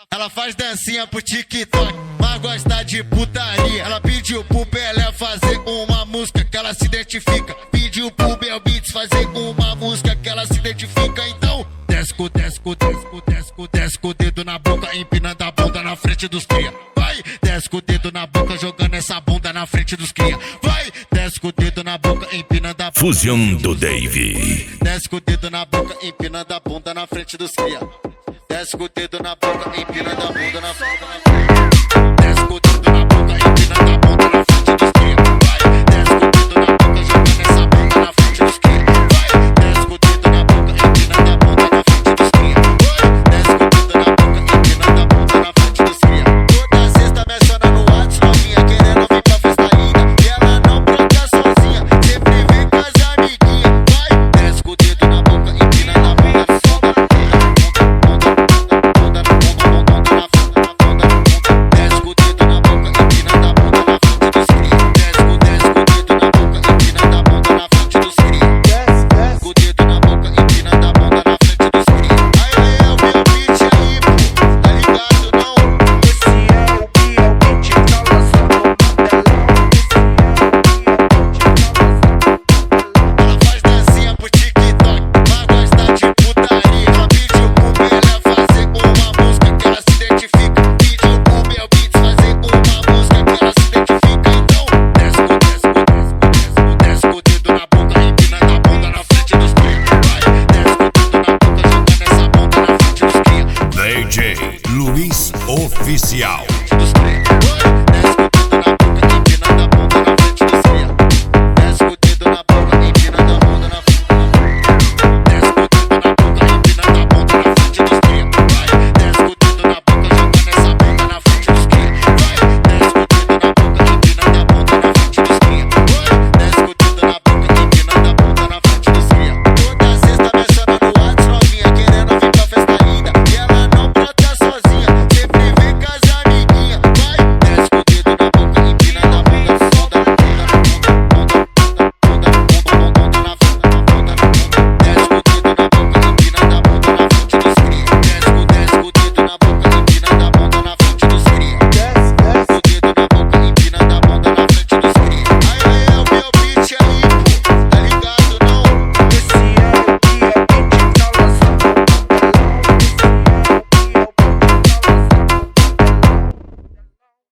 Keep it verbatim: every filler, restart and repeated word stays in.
ela faz dancinha pro TikTok, mas gosta de putaria. Ela pediu pro Pelé fazer uma música que ela se identifica. Pediu pro Bel Beats fazer uma música que ela se identifica. Então, desce com, desce com, desce com, desce com, desce com o dedo na boca, empinando a bunda na frente dos cria. Vai, desce com o dedo na boca, jogando essa bunda na frente dos cria. Vai, desce com o dedo na boca, empinando a bunda. Fusão do Dave. Desce com o dedo na boca, empinando a bunda na frente dos cria. Desce com o dedo na boca, empinando a bunda na frente. Desce com o dedo na boca, empinando a bunda na frente dos cria. Vai, desce com o dedo na boca, jogando essa bunda na frente dos cria. Vai, desce com o dedo na boca, empinando a bunda na frente dos cria. Vai, desce com o dedo na boca, empinando a bunda na frente dos cria. Toda sexta menciona no WhatsApp, novinha querendo vir pra festa ainda. E ela não brinca sozinha, sempre vem com as amiguinhas. Vai, desce com o dedo na boca, empinando a bunda na frente. D J Luiz Oficial. Dos cria.